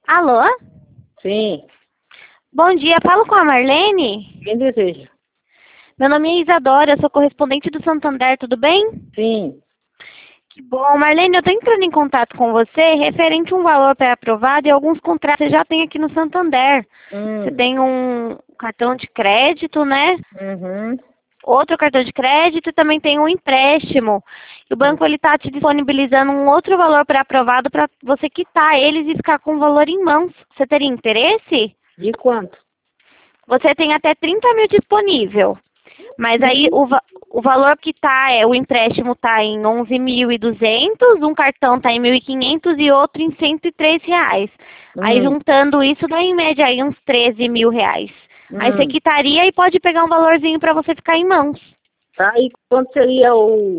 Alô? Sim, Bom dia, falo com a Marlene? quem deseja? Meu nome é Isadora, eu sou correspondente do Santander, tudo bem? Sim. Que bom. Marlene, eu estou entrando em contato com você referente a um valor pré-aprovado e alguns contratos que você já tem aqui no Santander. Você Hum. tem um cartão de crédito, né? Uhum. Outro cartão de crédito e também tem um empréstimo. E o banco ele está te disponibilizando um outro valor pré-aprovado para você quitar eles e ficar com o valor em mãos. Você teria interesse? De quanto? Você tem até 30 mil disponível. Mas aí o valor que tá o empréstimo tá em 11.200, um cartão tá em 1.500 e outro em R$ 103. Aí Hum. juntando isso dá em média aí uns R$ 13.000. Aí você Hum. quitaria e pode pegar um valorzinho para você ficar em mãos. Tá, e quanto seria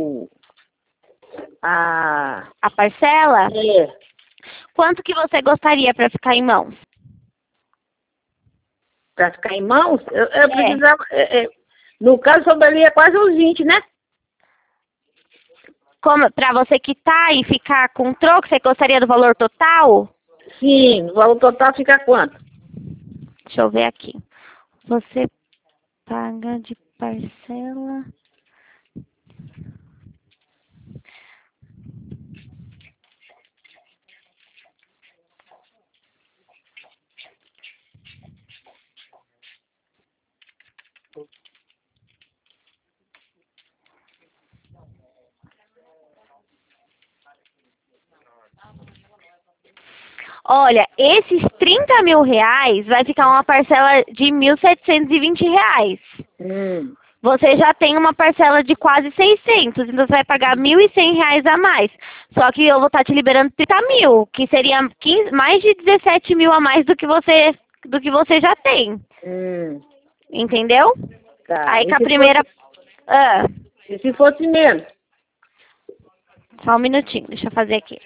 a... A parcela? É, Quanto que você gostaria para ficar em mãos? pra ficar em mãos? Eu É. precisava... no caso, sobraria quase uns 20, né? Como para você quitar e ficar com troco, você gostaria do valor total? Sim, o valor total fica quanto? Deixa eu ver aqui. Você paga de parcela. Olha, esses R$ 30.000 vai ficar uma parcela de R$ 1.720. Hum. Você já tem uma parcela de quase 600, então você vai pagar R$ 1.100 a mais. Só que eu vou estar te liberando 30 mil, que seria 15, mais de 17 mil a mais do que você já tem. Hum. Entendeu? Tá. Aí E com a primeira. Ah, se fosse menos? só um minutinho, deixa eu fazer aqui.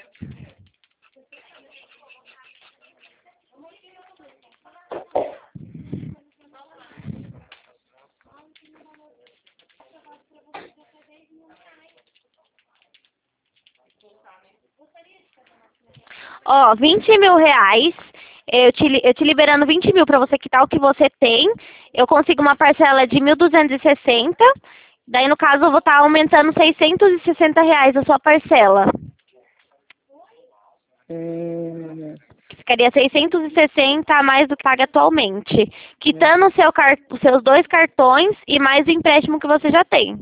Ó, R$ 20.000, eu te liberando 20 mil para você quitar o que você tem, eu consigo uma parcela de 1.260, daí no caso eu vou estar aumentando R$ 660 a sua parcela. Hum. Ficaria 660 a mais do que paga atualmente, quitando os seus dois cartões e mais o empréstimo que você já tem.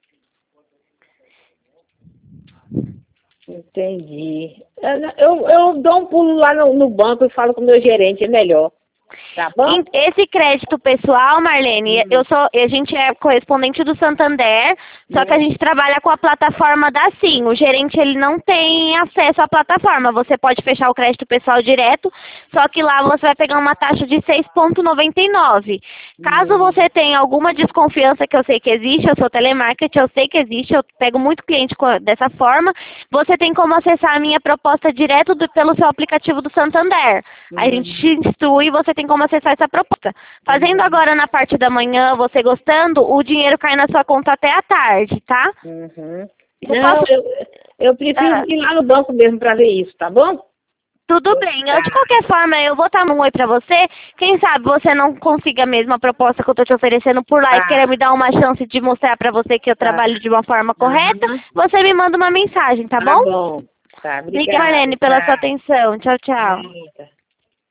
Entendi. Eu dou um pulo lá no banco e falo com o meu gerente, é melhor. Tá bom? Esse crédito pessoal, Marlene, Hum. a gente é correspondente do Santander, só que a Hum. gente trabalha com a plataforma da Sim. O gerente ele não tem acesso à plataforma. Você pode fechar o crédito pessoal direto, só que lá você vai pegar uma taxa de 6,99. Caso Hum. você tenha alguma desconfiança, que eu sei que existe, eu sou telemarketing, eu sei que existe, eu pego muito cliente dessa forma, você tem como acessar a minha proposta direto pelo seu aplicativo do Santander. A gente te instrui e você tem como acessar essa proposta. Fazendo agora na parte da manhã, você gostando, o dinheiro cai na sua conta até à tarde, tá? Uhum. Eu Não, posso... eu prefiro Ah, ir lá no banco mesmo para ver isso, tá bom? tudo bem. De Tá. qualquer forma, eu vou estar um oi pra você. Quem sabe você não consiga a mesma proposta que eu tô te oferecendo por lá e queira Tá. me dar uma chance de mostrar pra você que eu Tá. trabalho de uma forma correta, Uhum. você me manda uma mensagem, tá Tá bom? bom. Tá, Obrigada, obrigada. Marlene, pela sua Tchau. atenção. Tchau, tchau. Nada.